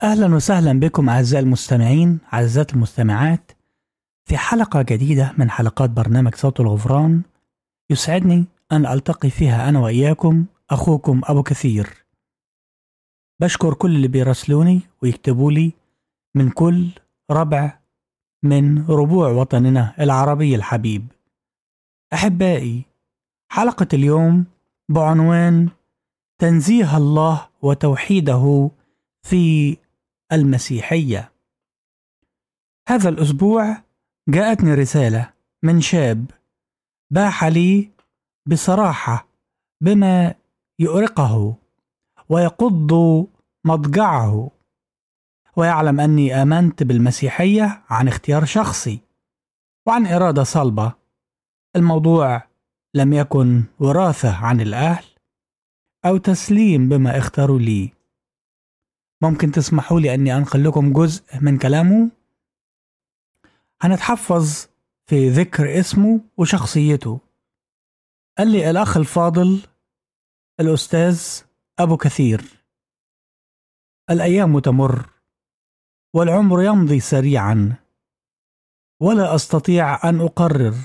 أهلا وسهلا بكم أعزائي المستمعين أعزائي المستمعات في حلقة جديدة من حلقات برنامج صوت الغفران. يسعدني أن ألتقي فيها أنا وإياكم أخوكم أبو كثير. بشكر كل اللي بيرسلوني ويكتبوا لي من كل ربع من ربوع وطننا العربي الحبيب. أحبائي، حلقة اليوم بعنوان تنزيه الله وتوحيده في المسيحية. هذا الأسبوع جاءتني رسالة من شاب باح لي بصراحة بما يؤرقه ويقض مضجعه، ويعلم أني آمنت بالمسيحية عن اختيار شخصي وعن إرادة صلبة. الموضوع لم يكن وراثة عن الأهل أو تسليم بما اختاروا لي. ممكن تسمحوا لي أني أنقل لكم جزء من كلامه؟ هنتحفظ في ذكر اسمه وشخصيته. قال لي الأخ الفاضل الأستاذ أبو كثير: الأيام تمر والعمر يمضي سريعا ولا أستطيع أن أقرر.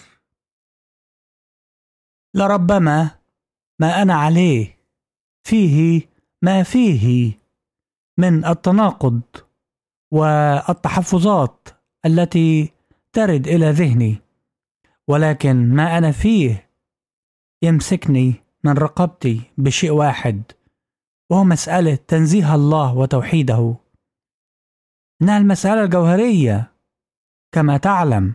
لربما ما أنا عليه فيه ما فيه من التناقض والتحفظات التي ترد إلى ذهني، ولكن ما أنا فيه يمسكني من رقبتي بشيء واحد، وهو مسألة تنزيه الله وتوحيده. إنها المسألة الجوهرية كما تعلم،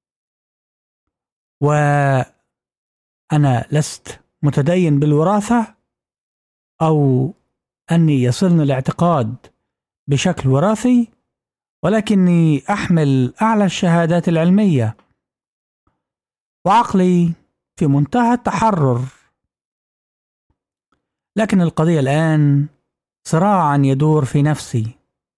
وأنا لست متدين بالوراثة أو أني يصلني الاعتقاد بشكل وراثي، ولكني أحمل أعلى الشهادات العلمية وعقلي في منتهى التحرر. لكن القضية الآن صراعا يدور في نفسي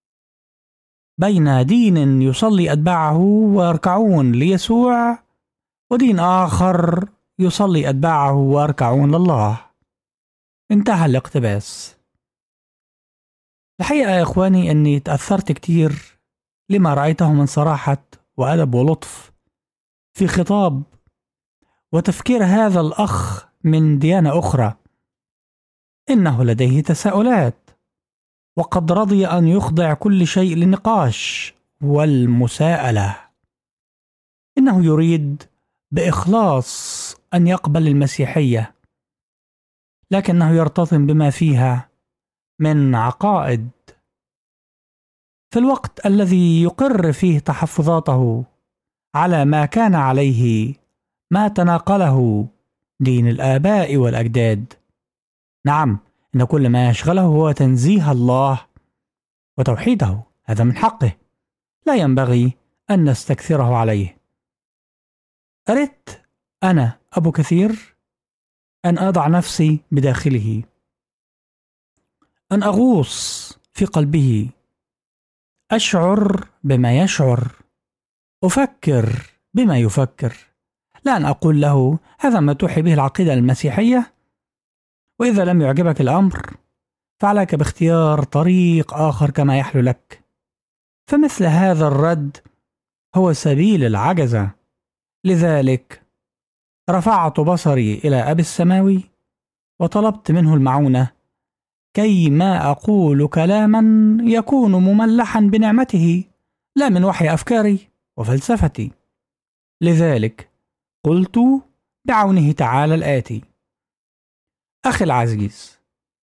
بين دين يصلي أتباعه ويركعون ليسوع، ودين آخر يصلي أتباعه ويركعون لله. انتهى الاقتباس. الحقيقة يا إخواني أني تأثرت كتير لما رأيته من صراحة وأدب ولطف في خطاب وتفكير هذا الأخ من ديانة أخرى. إنه لديه تساؤلات، وقد رضي أن يخضع كل شيء للنقاش والمساءلة. إنه يريد بإخلاص أن يقبل المسيحية، لكنه يرتطم بما فيها من عقائد. في الوقت الذي يقر فيه تحفظاته على ما كان عليه ما تناقله دين الآباء والأجداد. نعم، إن كل ما يشغله هو تنزيه الله وتوحيده، هذا من حقه، لا ينبغي أن نستكثره عليه. أردت أنا أبو كثير أن أضع نفسي بداخله، أن أغوص في قلبه، أشعر بما يشعر، أفكر بما يفكر. لا أن أقول له هذا ما توحي به العقيدة المسيحية، وإذا لم يعجبك الأمر فعليك باختيار طريق آخر كما يحلو لك. فمثل هذا الرد هو سبيل العجزة. لذلك رفعت بصري إلى أبي السماوي وطلبت منه المعونة كي ما أقول كلاما يكون مملحا بنعمته، لا من وحي أفكاري وفلسفتي. لذلك قلت بعونه تعالى الآتي: أخي العزيز،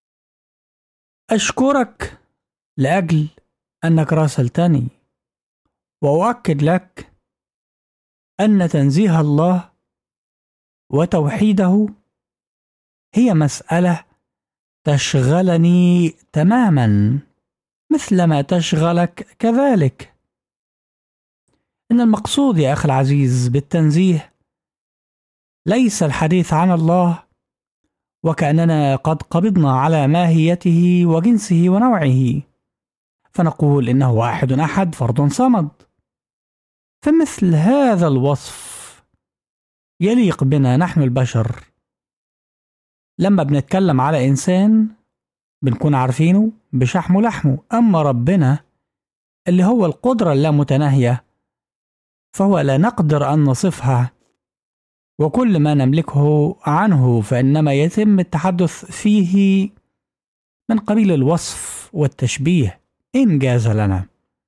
أشكرك لأجل أنك راسلتني، وأؤكد لك أن تنزيه الله وتوحيده هي مسألة تشغلني تماما مثلما تشغلك كذلك. إن المقصود يا أخي العزيز بالتنزيه ليس الحديث عن الله وكأننا قد قبضنا على ماهيته وجنسه ونوعه، فنقول إنه واحد أحد فرد صمد. فمثل هذا الوصف يليق بنا نحن البشر. لما بنتكلم على إنسان بنكون عارفينه بشحمه لحمه، أما ربنا اللي هو القدرة اللامتناهية، فهو لا نقدر أن نصفها، وكل ما نملكه عنه فإنما يتم التحدث فيه من قبيل الوصف والتشبيه إن جاز لنا.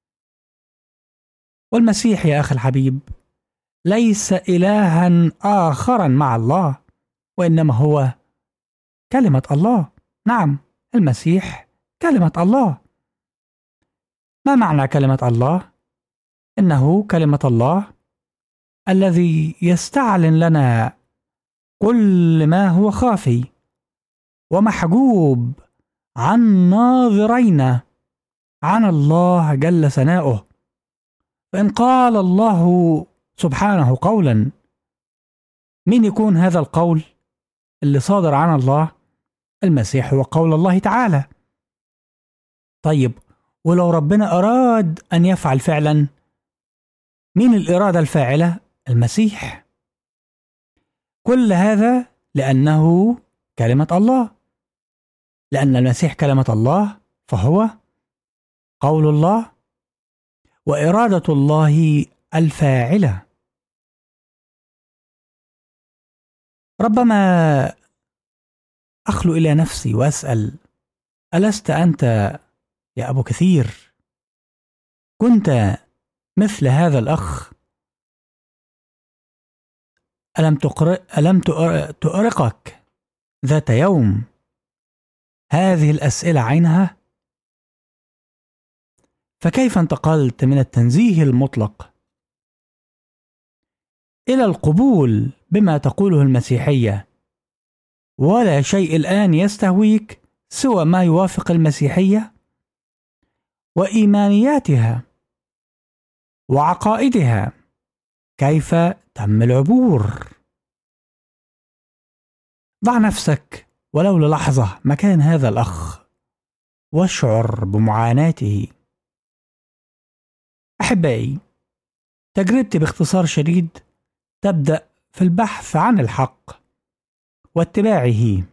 والمسيح يا أخي الحبيب ليس إلها آخرا مع الله، وإنما هو كلمة الله. نعم، المسيح كلمة الله. ما معنى كلمة الله؟ إنه كلمة الله الذي يستعلن لنا كل ما هو خافي ومحجوب عن ناظرينا عن الله جل ثناؤه. فإن قال الله سبحانه قولا، مين يكون هذا القول اللي صادر عن الله؟ المسيح هو قول الله تعالى. طيب، ولو ربنا أراد أن يفعل فعلا، مين الإرادة الفاعلة؟ المسيح. كل هذا لأنه كلمة الله، لأن المسيح كلمة الله فهو قول الله وإرادة الله الفاعلة. ربما أخلو إلى نفسي وأسأل: ألست أنت يا أبو كثير كنت مثل هذا الأخ؟ ألم تؤرقك ذات يوم هذه الأسئلة عينها؟ فكيف انتقلت من التنزيه المطلق إلى القبول بما تقوله المسيحية، ولا شيء الآن يستهويك سوى ما يوافق المسيحية وإيمانياتها وعقائدها؟ كيف تم العبور؟ ضع نفسك ولو للحظة مكان هذا الأخ واشعر بمعاناته. أحبائي، تجربتي باختصار شديد تبدأ في البحث عن الحق واتباعه،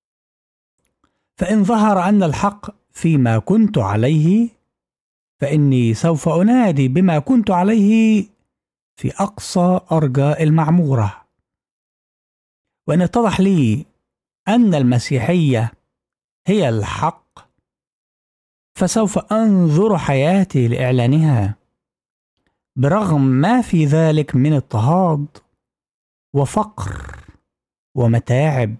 فإن ظهر أن الحق فيما كنت عليه فإني سوف أنادي بما كنت عليه في أقصى أرجاء المعمورة، وإن اتضح لي أن المسيحية هي الحق فسوف أنظر حياتي لإعلانها، برغم ما في ذلك من اضطهاد وفقر ومتاعب.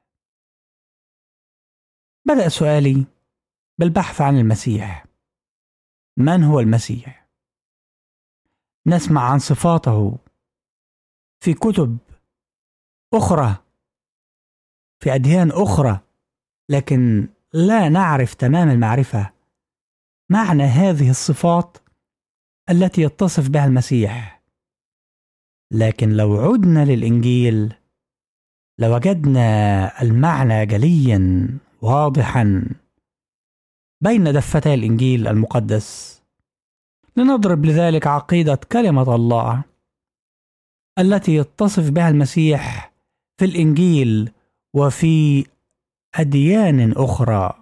بدأ سؤالي بالبحث عن المسيح. من هو المسيح؟ نسمع عن صفاته في كتب أخرى في أديان أخرى، لكن لا نعرف تمام المعرفة معنى هذه الصفات التي يتصف بها المسيح. لكن لو عدنا للإنجيل لوجدنا المعنى جليا واضحا بين دفتي الإنجيل المقدس. لنضرب لذلك عقيدة كلمة الله التي يتصف بها المسيح في الإنجيل وفي أديان أخرى.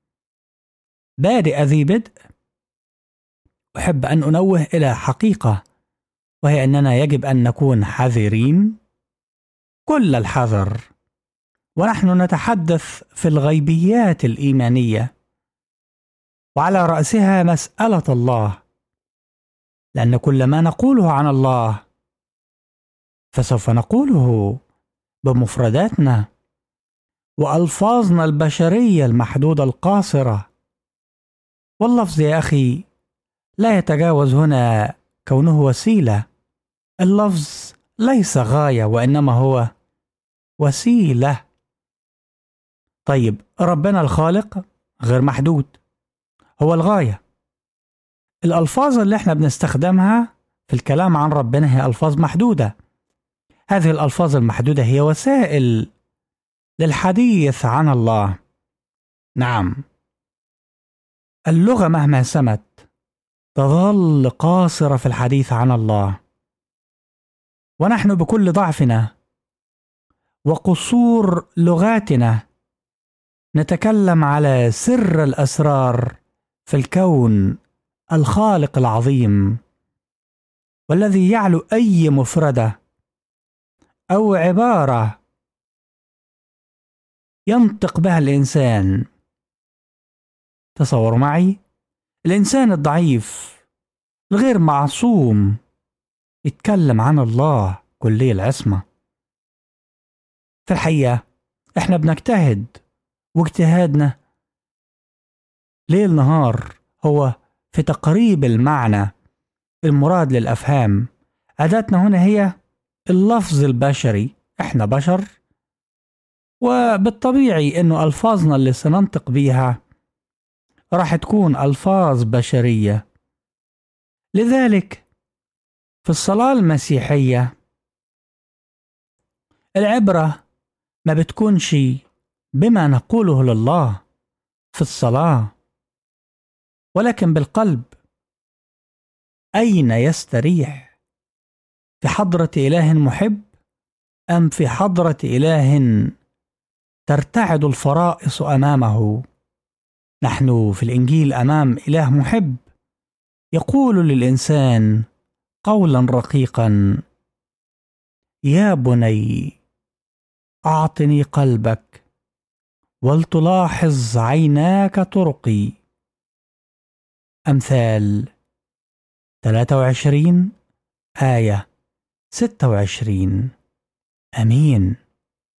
بادئ ذي بدء، أحب أن أنوه إلى حقيقة، وهي أننا يجب أن نكون حذرين كل الحذر ونحن نتحدث في الغيبيات الإيمانية، وعلى رأسها مسألة الله، لأن كل ما نقوله عن الله فسوف نقوله بمفرداتنا وألفاظنا البشرية المحدودة القاصرة. واللفظ يا أخي لا يتجاوز هنا كونه وسيلة. اللفظ ليس غاية وإنما هو وسيلة. طيب، ربنا الخالق غير محدود، هو الغاية. الألفاظ اللي احنا بنستخدمها في الكلام عن ربنا هي ألفاظ محدودة. هذه الألفاظ المحدودة هي وسائل للحديث عن الله. نعم، اللغة مهما سمت تظل قاصرة في الحديث عن الله، ونحن بكل ضعفنا وقصور لغاتنا نتكلم على سر الأسرار في الكون الخالق العظيم، والذي يعلو أي مفردة أو عبارة ينطق بها الإنسان. تصوروا معي الإنسان الضعيف الغير معصوم يتكلم عن الله كلي العصمة. في الحقيقة إحنا بنجتهد، واجتهادنا ليل نهار هو في تقريب المعنى المراد للأفهام. أداتنا هنا هي اللفظ البشري، إحنا بشر، وبالطبيعي إنه ألفاظنا اللي سننطق بيها راح تكون ألفاظ بشرية. لذلك في الصلاة المسيحية العبرة ما بتكونش بما نقوله لله في الصلاة، ولكن بالقلب. أين يستريح؟ في حضرة إله محب أم في حضرة إله ترتعد الفرائص أمامه؟ نحن في الإنجيل أمام إله محب يقول للإنسان قولا رقيقا: يا بني أعطني قلبك ولتلاحظ عيناك طرقي. أمثال 23 آية 26. آمين.